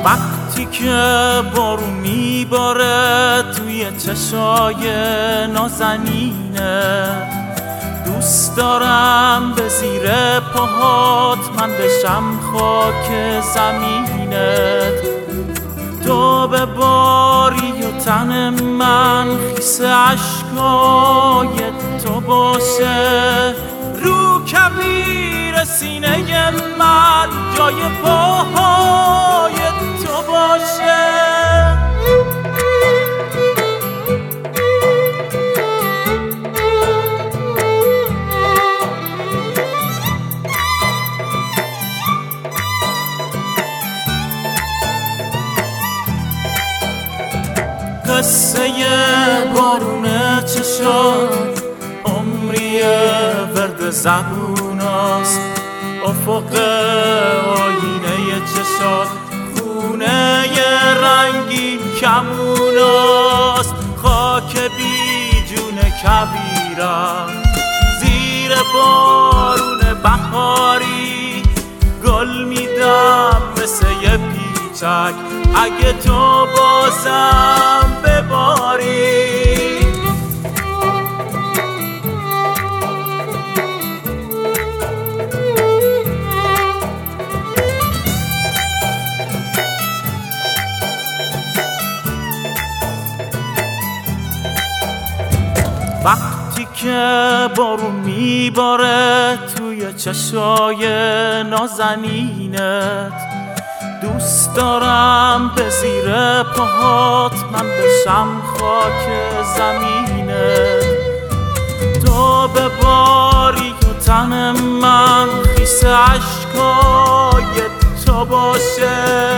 وقتی که بارون میباره توی چشای نازنینه، دوست دارم به زیر پاهات من بشم خاک زمینت. تو به باری و تن من خیس عشقای تو باشه، رو کبیر سینه من جای پاهای تو باشه. قصه بارون چشات عمری ورد زبوناست، افق آینه چشات خونه رنگین کموناست. خاک بی جون کبیرم زیر بارون بهاری، گل میدم مثل یه پیچک اگه تو بازم بباری. وقتی که بارون میباره توی چشای نازنینت، دوست دارم به زیر پاهات من بشم خاک زمینت. تو به باری و تن من خیس عشقای تو باشه،